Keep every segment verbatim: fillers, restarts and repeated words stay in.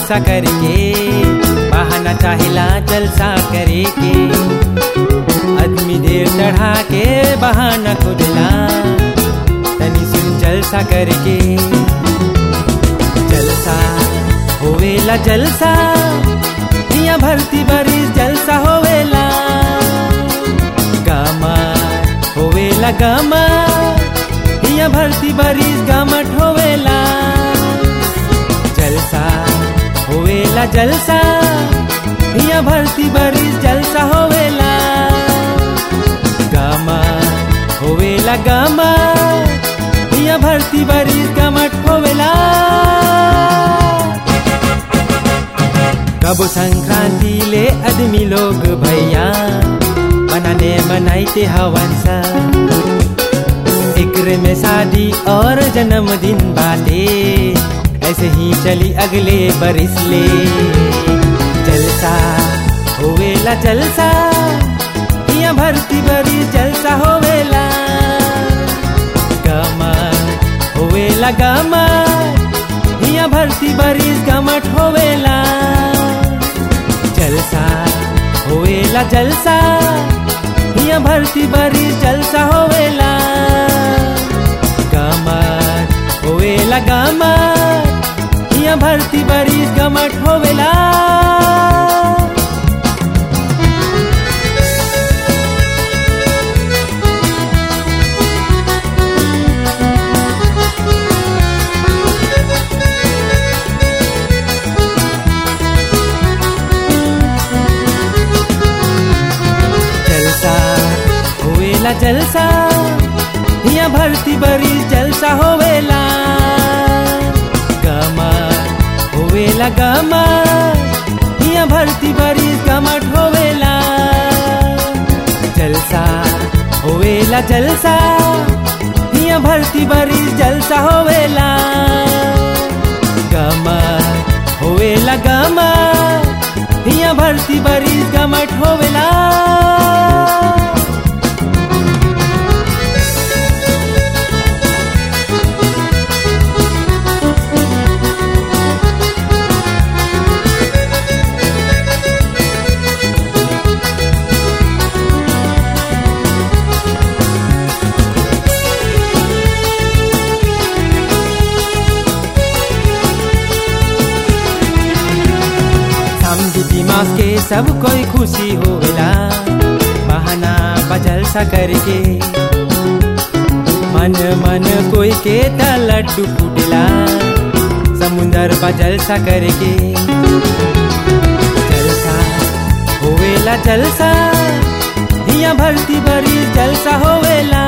जलसा करके, बहाना चाहेला जलसा करे के। आदमी देर चढ़ा के बहाना खोजला, तनी सुन जलसा करके। जलसा होवेला जलसा, हिया भरती बरिस जलसा होवेला। गामर होवेला गामर, हिया भरती बरिस गामठ होवेला। जलसा होवेला जलसा, हिया भरती बरिस जलसा होवेला। गामर होवेला गामर, हिया भरती बरिस गामठ होवेला। कबो संक्रांति ले आदमी लोग भैया बनाने मनाइते हवन सा। एकरे में शादी और जन्मदिन बाटे, ऐसे ही चली अगले बरिस ले। जलसा होवेला जलसा, हिया भरती बरिस जलसा होवेला। गामर होवेला गामर, हिया भरती बरिस गामठ होवेला। जलसा होवेला जलसा, हिया भरती बरिस जलसा होवेला। गामर होवेला गामर, हिया भरती बरिस गामठ होवेला। जलसा हिया भरती बरिस जलसा होवेला। गामर होवेला गामर, हिया भरती बरिस गामठ होवेला। जलसा होवेला जलसा, हिया भरती बरिस जलसा होवेला। गामर होवेला गामर, हिया भरती बरिस गामठ होवेला। दिमाग के सब कोई खुशी होवेला, बहाना बजलसा करके। मन मन कोई के त लड्डू फूटेला, समुंदर बजलसा करके। जलसा होवेला जलसा, हिया भरती बरिस जलसा होवेला।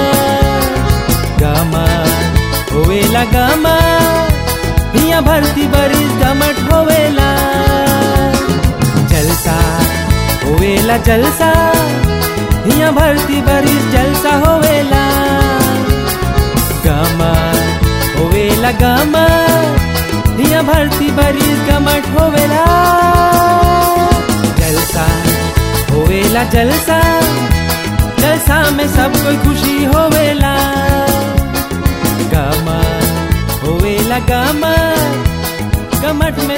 गामर होवेला गामर, हिया भरती बरिस गामठ होवेला। जलसा होवेला जलसा, हिया भरती बरिस जलसा होवेला। गामर होवेला गामर, हिया भरती बरिस गामठ होवेला। जलसा होवेला जलसा, जलसा में सब कोई खुशी होवेला। गामर होवेला गामर, गामठ